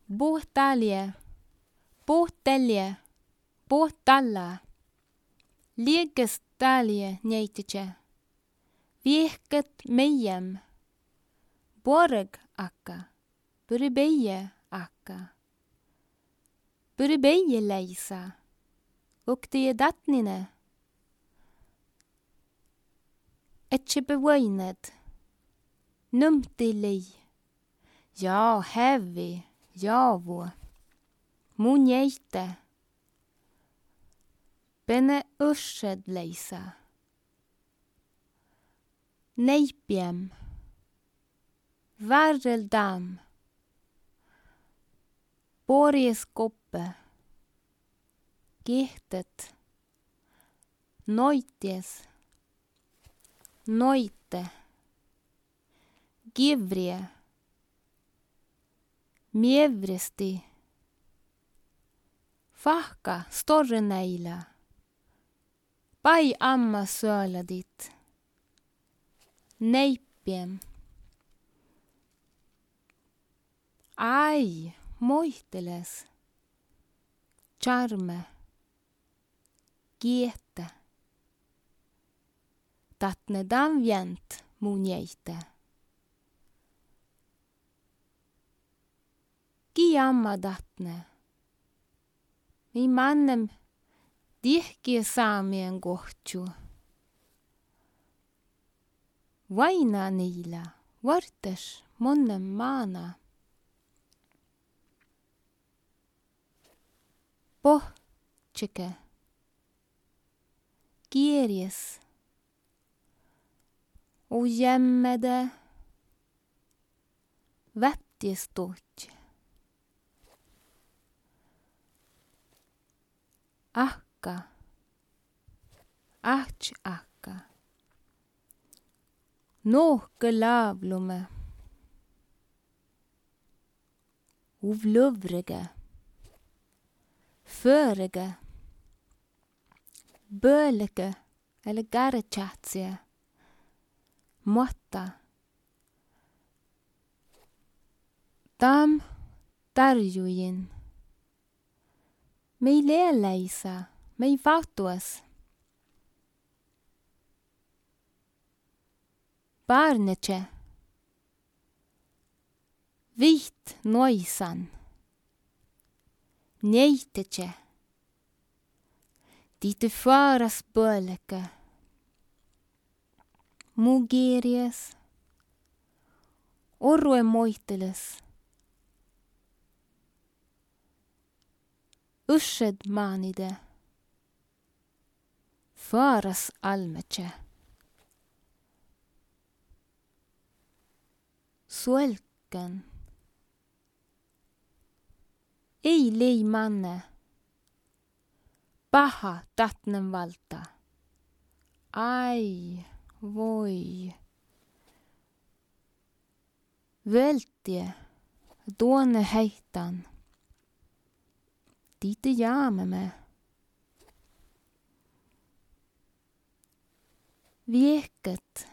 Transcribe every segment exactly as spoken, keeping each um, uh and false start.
Båtalje, båtelje, båtalla. Liegestalje neitje. Vieket meiem. Borg akka. Buribeie akka. Buribeie leisa. Ukti datnine. Etje bewoined. Numti lei. Ja, heavy. Ja, wo. Munjeite. Benne ursed leisa. Neipiem. Varreldam. Borjes koppe. Gehtet. Noities. Noite. Givrie. Mievresti. Fahka, storre neila. Pai amma söla dit. Neipiem. Ai, moiteles. Charme. Giete. Tatne damvjent munjeite. Gi amma datne. Mi mannem dihki saamien kohtju. Vaina niila, vartes monnem maana. Pohtsike. Kirjes. O jämmede. Vättjestot. Akka. Ach akka. Nåke lavlume. Uvluvrige. Förige. Bölike eller garetjatsie. Måtta. Dam tarjuin. Mei leeleisa, mei vautuas. Barnetje. Vit noisan. Neitetje. Dite faras böleke. Mugeries. Orrue moiteles. Ursed manide. Faras almetje. Suelken. Ei lei manne. Paha tatnen valta. Ai, voi. Vältie. Dåne heitan. Dite jame me. Vieket.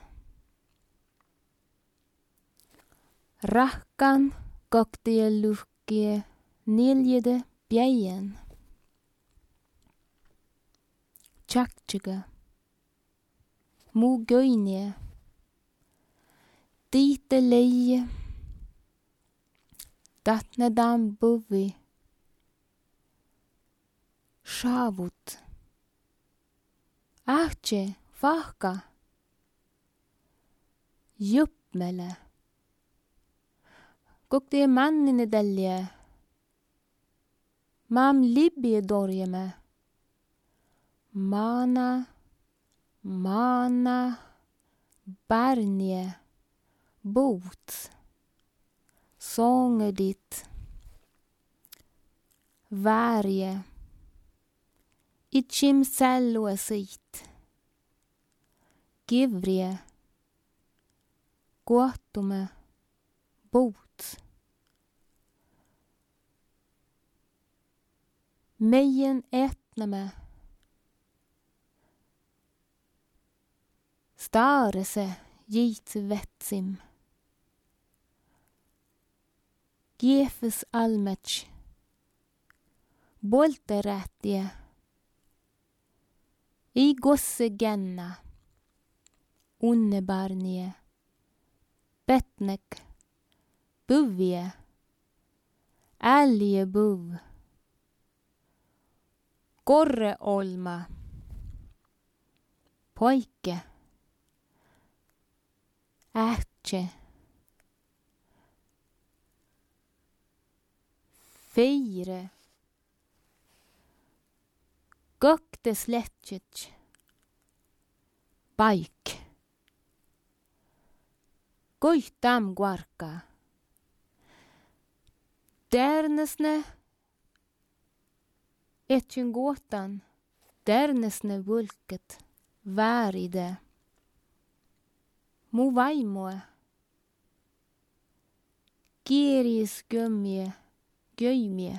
Rahkan koktie luhkie neljede bjeien. Tjaktjuga. Mugöinie. Dite leie. Datne dam buvi. Shavut. Ahche, vahka. Juppmele. Kokti mannine delje. Mam libje dorjeme. Mana, mana, barnje, bot. Sånger ditt. Värje. Itchim selloe sit. Givrie. Gåtume. Bot. Meien etneme. Starese jit vetsim. Gefes almech. Bolterättie. I gosse genna. Unnebarnie. Betnek. Buvie. Älje buv. Korre olma. Poike. Ähtse. Feire. Gökte sletjech. Paik. Koihtam guarka. Dernesne. Etjun gåtan. Dernesne vulket. Väride. Mu vaimoe. Kieris gömmie. Göimie.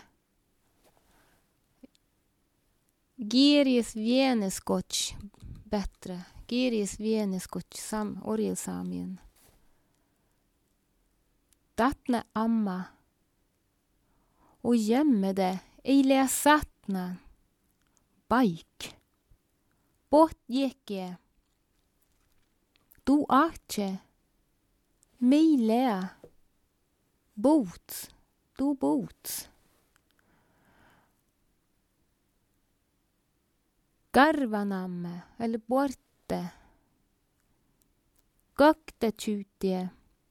Gieris vieneskoch. Bättre. Gieris vieneskoch. Sam orjelsamien. Tatne amma. Och gömme det. Eilea satna. Baik. Bort jekke. Du ache. Meilea. Bots. Du bots. Garvanamme. Eller borte. Gökte tjutie.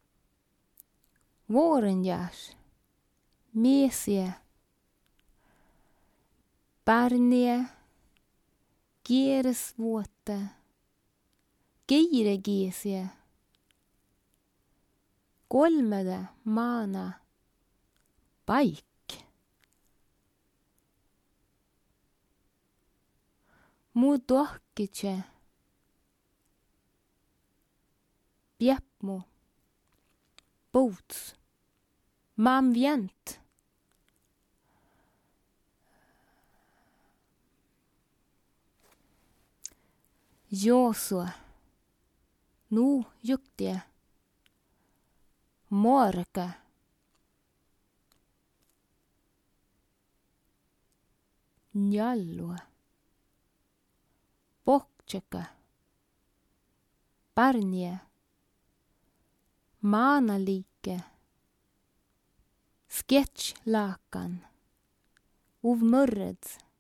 Vårenjärs. Mesie. Barnie. Geresvåte. Geire gesie. Kolmede. Mana. Baik. Mu dohkitse. Bjepmo. Bots. Mam vjent. Josua. Nu juktie. Morka. Njallua. Poktseka. Barnie. Manalike. Sketchlakan. Uvmurreds.